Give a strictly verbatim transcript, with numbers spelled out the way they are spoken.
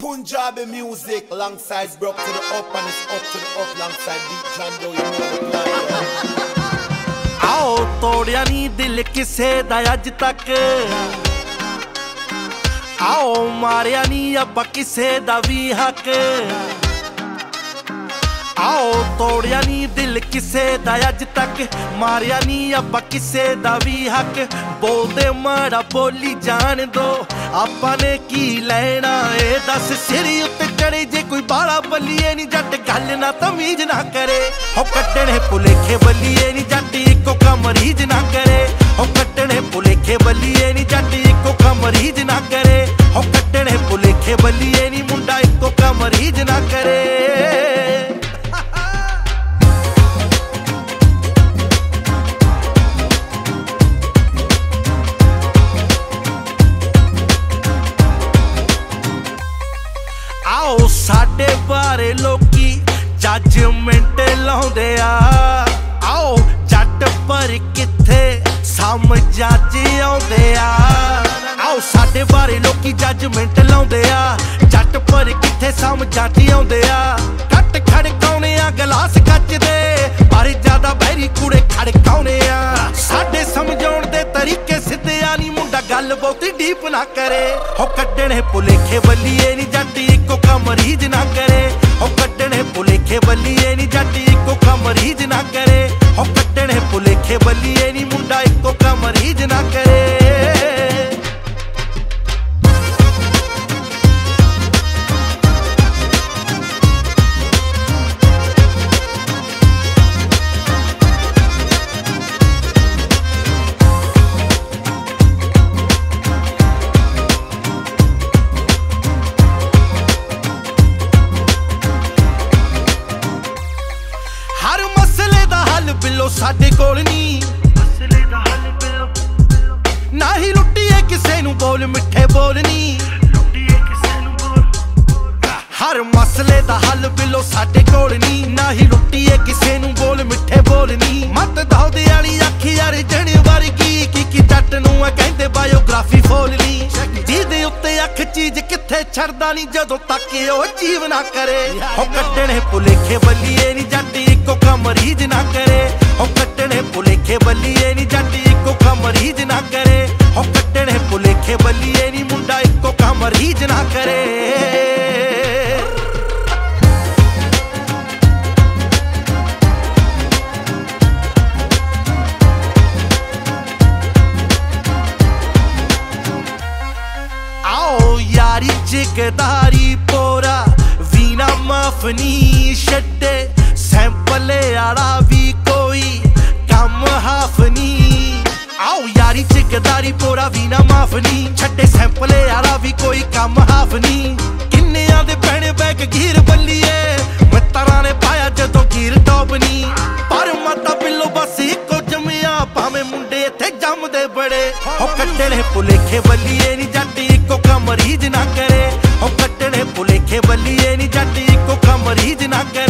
Punjabi music alongside Broke to the up and it's up to the up alongside Deep Jando, you know the plan. आओ तोड़िया नी दिल किसे दा अज तक, आओ मारिया नी आपां किसे दा वी हक, आओ तोड़िया नी दिल किसे दा अज तक, मारिया नी आपां किसे दा वी हक। बोलदे माड़ा बोली जान दो आपां ने की लेना ए दस, सिर उत्ते चढ़े जे कोई बाला बल्लिए नी जट गल ना तमीज ना करे। हो कट्टने भुलेखे बल्लिए नी जट इको कम रीज ना करे, हो कट्टने भुलेखे बल्लिए नी जट इको कम रीज ना करे, हो कट्टने भुलेखे बल्लिए नी मुंडा इको कम रीज ना करे। आओ साडे बारे लोकी जजमेंट लाउंदे आ, आओ जट पर किथे समझ अज आउंदे आ। आओ साडे बारे लोकी जजमेंट लाउंदे आ, जट पर किथे समझ अज आउंदे आ। कट खड़काउने आ गलास कच दे, पर ज्यादा बहरी कूड़े खड़काउने आ। साडे समझाउण दे तरीके सिद्धे आ नी, मुंडा गल बहुती डीप ना करे। हो कट्टने भुलेखे बल्लिए नी जट इको कम रीज ना करे, हो कट्टने भुलेखे बल्लिए नी जट इको कम रीज ना करे, हो कट्टने भुलेखे बल्लिए नी मुंडा इको कम रीज ना करे। हर मसले दा हल बिलो साडे कोल नी, ना ही लुट्टिए किसे नू बोल मिठे बोल नी। हर मसले दा हल बिलो साडे कोल नी, ना ही लुट्टिए किसे नू बोल मिठे बोल नी। मत दौदे वाली अखी यार जण वर्गी, की की जट नू कहंदे बायोग्राफी फोल नी। जिहदे उत्ते अख चीज किथे छड़दा नी, जदों तक ओ जीव ना करे। हो कट्टने भुलेखे बल्लिए नी जट इको कम रीज ना करे, हो कट्टने भुलेखे बल्लिए नी जट इको कम रीज ना करे, हो कट्टने भुलेखे बल्लिए नी मुंडा इको कम रीज ना करे। आओ यारी जिगदारी पोरा वीना माफ नी छड्डे, सैंपले आला भी कोई कम हाफ नी। आओ यारी जिगदारी पोरा वीना माफ नी छड्डे, सैंपले आला भी कोई कम हाफ नी। किन्नियां दे पैणे बैग गीर बल्लिए, मित्तरां ने पाया जदों गीर टॉप नी। पर माता पिल्लो बस इको जमिया, भावें मुंडे इत्थे जमदे बड़े। हो कट्टने भुलेखे बल्लिए नी जट इको कम रीज ना करे, हो कट्टने भुलेखे बल्लिए नी जट इको कम रीज ना करे।